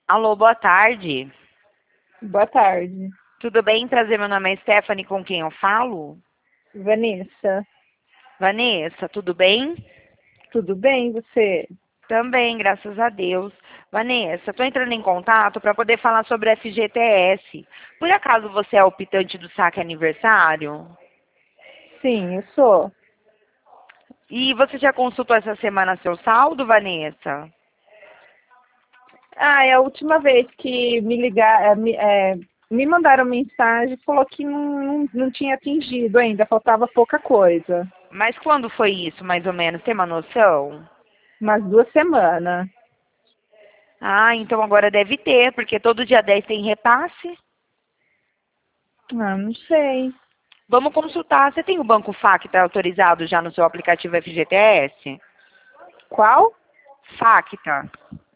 Alô, boa tarde. Boa tarde, Tudo bem? Prazer, meu nome é Stephanie, com quem eu falo? Vanessa. Vanessa, tudo bem? Tudo bem, você? Também, graças a Deus. Vanessa, estou entrando em contato para poder falar sobre o FGTS. Por acaso você é optante do saque aniversário? Sim, eu sou. E você já consultou essa semana seu saldo, Vanessa? É a última vez que me ligaram, me mandaram mensagem, falou que não tinha atingido ainda, faltava pouca coisa. Mas quando foi isso, mais ou menos? Tem uma noção? Umas 2 semanas. Ah, então agora deve ter, porque todo dia 10 tem repasse. Ah, não sei. Vamos consultar. Você tem o Banco Facta autorizado já no seu aplicativo FGTS? Qual? Facta.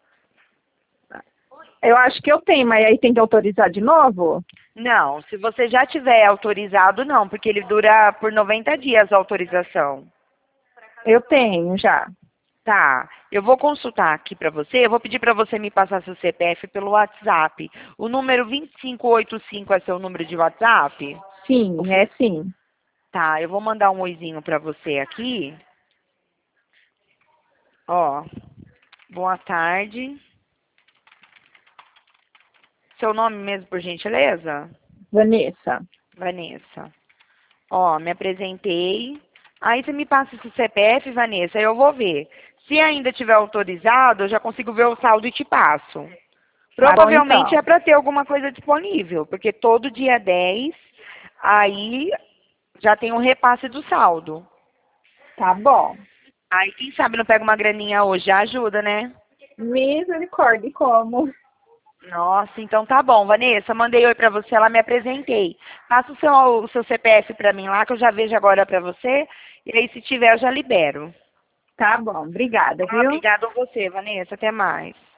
Eu acho que eu tenho, mas aí tem que autorizar de novo? Não, se você já tiver autorizado, não, porque ele dura por 90 dias a autorização. Eu tenho já. Tá, eu vou consultar aqui para você, eu vou pedir para você me passar seu CPF pelo WhatsApp. O número 2585 é seu número de WhatsApp? Sim, é sim. Tá, eu vou mandar um oizinho para você aqui. Ó, boa tarde. Seu nome mesmo, por gentileza? Vanessa. Vanessa. Ó, me apresentei. Aí você me passa esse CPF, Vanessa, aí eu vou ver. Se ainda tiver autorizado, eu já consigo ver o saldo e te passo. Tá bom Provavelmente então. é para ter alguma coisa disponível, porque todo dia 10, aí já tem um repasse do saldo. Tá bom. Aí, quem sabe não pega uma graninha hoje, já ajuda, né? Misericórdia, e como? Nossa, então tá bom, Vanessa, mandei oi pra você, ela me apresentei. Passa o seu CPF pra mim lá, que eu já vejo agora pra você, e aí se tiver eu já libero. Tá bom, obrigada, Ah, viu? obrigada a você, Vanessa. Até mais.